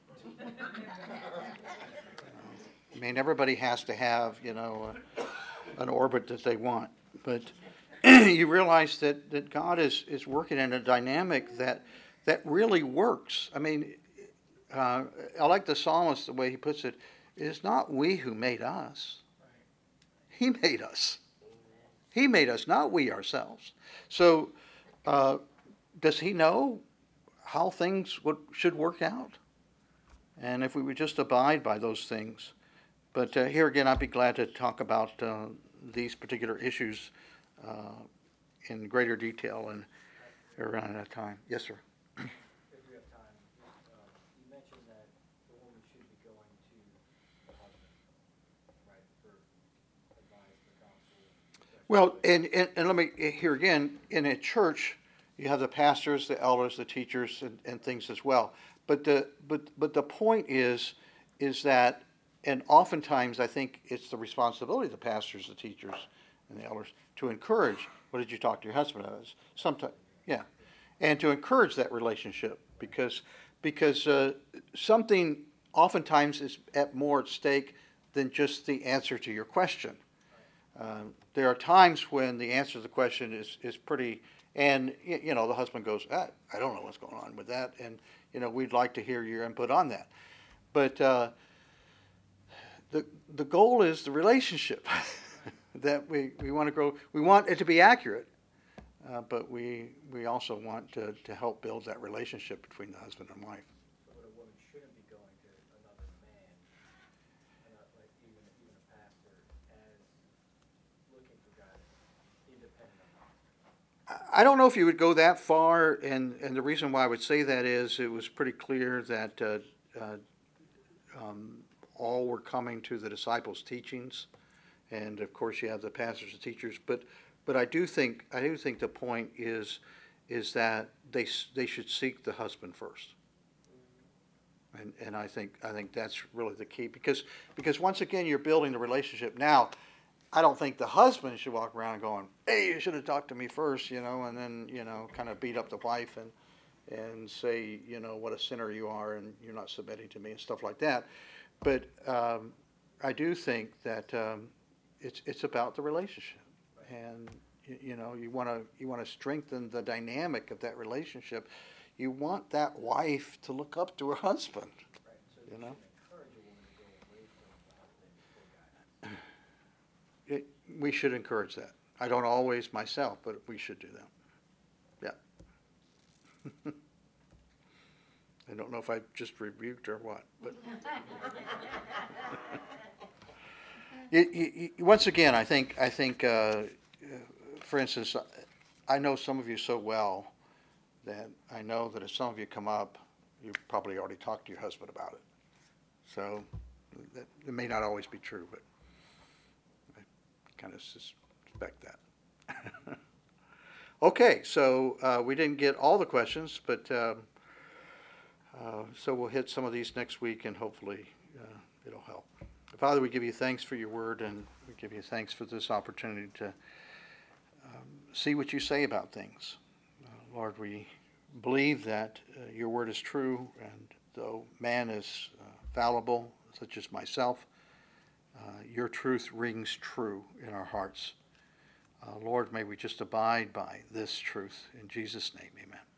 I mean, everybody has to have, an orbit that they want. But you realize that God is working in a dynamic that really works. I mean, I like the psalmist, the way he puts it. It is not we who made us. He made us. He made us, not we ourselves. So does he know how things should work out? And if we would just abide by those things. But here again, I'd be glad to talk about these particular issues in greater detail and around that time. Yes, sir. If we have time, you mentioned that the woman should be going to the husband, right, for advice, for counsel. Well, and let me, here again, in a church, you have the pastors, the elders, the teachers, and things as well. But the point is that, and oftentimes I think it's the responsibility of the pastors, the teachers, and the elders to encourage. What did you talk to your husband about? Sometimes, yeah, and to encourage that relationship because something oftentimes is more at stake than just the answer to your question. There are times when the answer to the question is pretty, and the husband goes, I don't know what's going on with that, and we'd like to hear your input on that. But the goal is the relationship that we want to grow. We want it to be accurate, but we also want to help build that relationship between the husband and wife. So that a woman shouldn't be going to another man, like even a pastor, as looking for guidance, independent of him. I don't know if you would go that far, and the reason why I would say that is it was pretty clear that all were coming to the disciples' teachings, and of course you have the pastors and teachers. But I do think the point is that they should seek the husband first. And I think that's really the key, because once again you're building the relationship. Now, I don't think the husband should walk around going, "Hey, you should have talked to me first," and then kind of beat up the wife and say, what a sinner you are and you're not submitting to me and stuff like that. But I do think that it's about the relationship, and you want to strengthen the dynamic of that relationship. You want that wife to look up to her husband. Right, so You you know? should encourage a woman to go away from the husband before guidance. We should encourage that. I don't always myself, but we should do that. Yeah. I don't know if I just rebuked or what, but once again, I think, for instance, I know some of you so well that I know that if some of you come up, you probably already talked to your husband about it. So it may not always be true, but I kind of suspect that. Okay, so we didn't get all the questions, but so we'll hit some of these next week, and hopefully it'll help. Father, we give you thanks for your word, and we give you thanks for this opportunity to see what you say about things. Lord, we believe that your word is true, and though man is fallible, such as myself, your truth rings true in our hearts. Lord, may we just abide by this truth. In Jesus' name, amen.